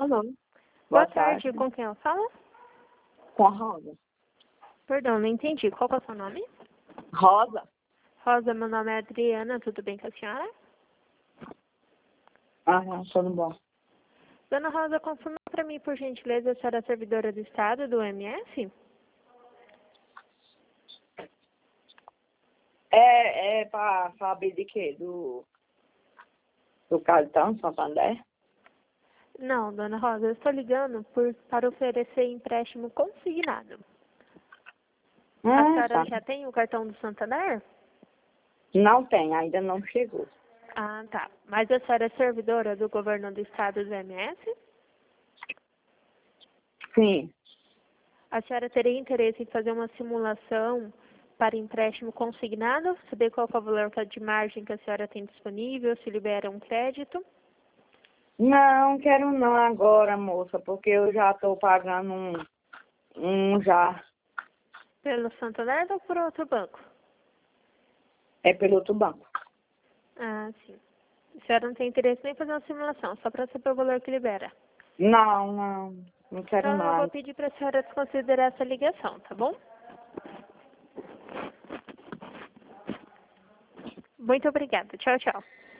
Alô. Boa tarde, com quem eu falo? Com a Rosa. Perdão, não entendi. Qual que é o seu nome? Rosa? Rosa, meu nome é Adriana, tudo bem com a senhora? Tudo bom. Dona Rosa, confirma para mim, por gentileza, a senhora é servidora do Estado, do MS? É pra saber de quê? Do cartão Santander? Não, Dona Rosa, eu estou ligando para oferecer empréstimo consignado. A senhora Tá. já tem o cartão do Santander? Não tem, ainda não chegou. Ah, tá. Mas a senhora é servidora do governo do Estado do MS? Sim. A senhora teria interesse em fazer uma simulação para empréstimo consignado? Saber qual que é o valor de margem que a senhora tem disponível, se libera um crédito? Não, quero não agora, moça, porque eu já estou pagando um já. Pelo Santander ou por outro banco? É pelo outro banco. Ah, sim. A senhora não tem interesse nem em fazer uma simulação, só para saber o valor que libera. Não quero Então eu vou não. pedir para a senhora desconsiderar essa ligação, tá bom? Muito obrigada. Tchau, tchau.